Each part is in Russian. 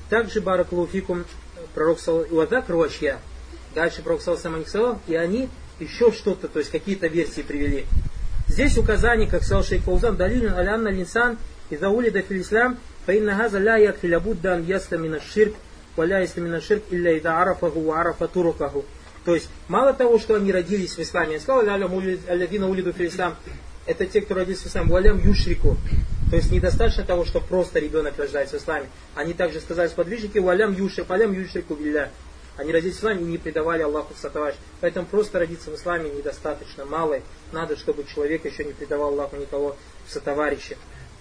Также баракулуфикум пророк саллаллаху дальше пророк саллаллаху сказал, и они еще что-то, то есть какие-то версии привели. Здесь указание, как сказал шейх Фаузан, далилин алянна линсан иза улида фил ислам фаинна газа ля якфи лабудда ан ясла мина ширк валя ясла мина ширк илля ида арафаху ва арафа турукаху. То есть, мало того, что они родились в исламе, я сказал, алядина улиду фил ислам, это те, кто родился в исламе, валям юшрику. То есть, недостаточно того, что просто ребенок рождается в исламе. Они также сказали сподвижники, валям юшрику билля. Они родились в исламе и не предавали Аллаху сотоварищ. Поэтому просто родиться в исламе недостаточно, мало. Надо, чтобы человек еще не предавал Аллаху никого в сотоварища.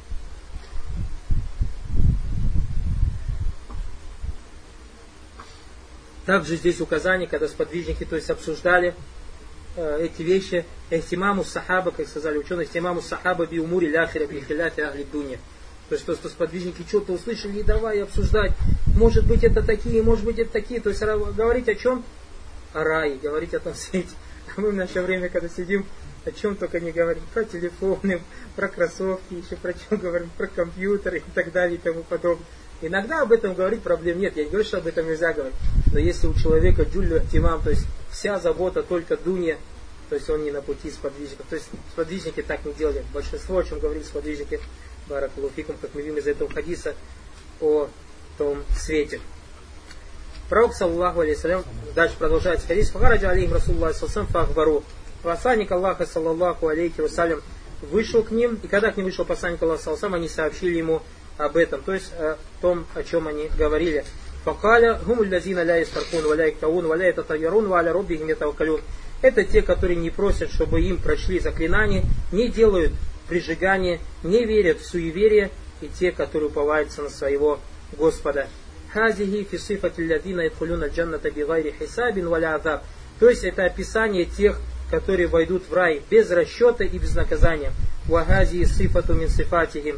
Также здесь указание, когда сподвижники, то есть обсуждали эти вещи, эхтимаму сахаба, как сказали ученые, эхтимаму сахаба би умури ляхира би хиляфи ахли дуня. То есть, что сподвижники что-то услышали, и давай обсуждать, может быть это такие, может быть это такие. То есть, говорить о чем? О рае, говорить о том свете. А мы в наше время, когда сидим, о чем только не говорим, про телефоны, про кроссовки, еще про чем говорим, про компьютеры и так далее и тому подобное. Иногда об этом говорить проблем нет, я не говорю, что об этом нельзя говорить. Но если у человека джуллю тимам, то есть вся забота только дунья, то есть он не на пути сподвижников. То есть сподвижники так не делали. Большинство, о чем говорили сподвижники, баракулуфикум, как мы видим из этого хадиса, о том свете. Пророк, саллаллаху алейхи, дальше продолжается хадис. Фахараджа алейхим расуллахи саллаллаху фахбару. Посланник Аллаха, саллаллаху алейхи вассалям, вышел к ним, и когда к ним вышел посланник Аллаха, саллаллаху, они сообщили ему об этом, то есть о том, о чем они говорили. Факаля гумуль лазина ля истаркун валя иктаун валя татайярун валя роббихим ятаваккалюн. Это те, которые не просят, чтобы им прочли заклинания, не делают прижигания, не верят в суеверие, и те, которые уповаются на своего Господа. Хазихи фи сифати лазина идхулюна джанната бигайри хисабин валя азаб. То есть это описание тех, которые войдут в рай без расчета и без наказания. Вахази сифату мин сифатихим.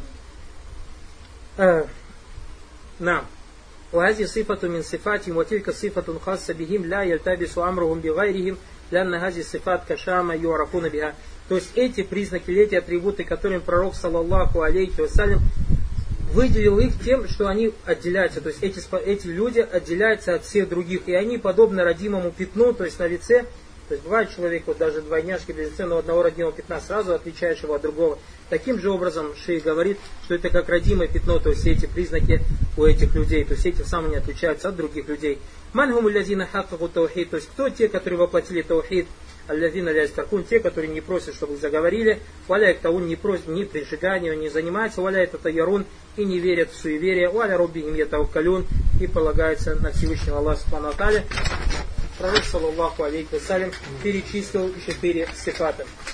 Нам. وهذه صفة من صفاتهم وتلك صفة خاصة بهم لا يلتبس أمرهم بغيرهم لأن هذه الصفات كشامة يعرفون بها. То есть эти признаки, эти атрибуты, которыми пророк, саллаллаху алейхи вассалям, выделил их тем, что они отделяются. То есть эти люди отделяются от всех других. И они подобны родимому пятну, то есть на лице. То есть бывает человек, вот даже двойняшки без лица, но у одного родимого пятна сразу отличаешь его от другого. Таким же образом шейх говорит, что это как родимое пятно, то есть все эти признаки у этих людей, то есть эти самые не отличаются от других людей. Манхуму лязина хаккаху таухид, то есть кто те, которые воплотили таухид, аллязина ля истаркун, те, которые не просят, чтобы их заговорили, валя иктаун, не просят ни прижигания, не занимаются, валя это таярун, и не верят в суеверие, валя роббихим ятаваккалюн, и полагаются на Всевышнего Аллаха субхану ва тааля. Пророк, саллаллаху алейхи вассалям, перечислил 4 сифата.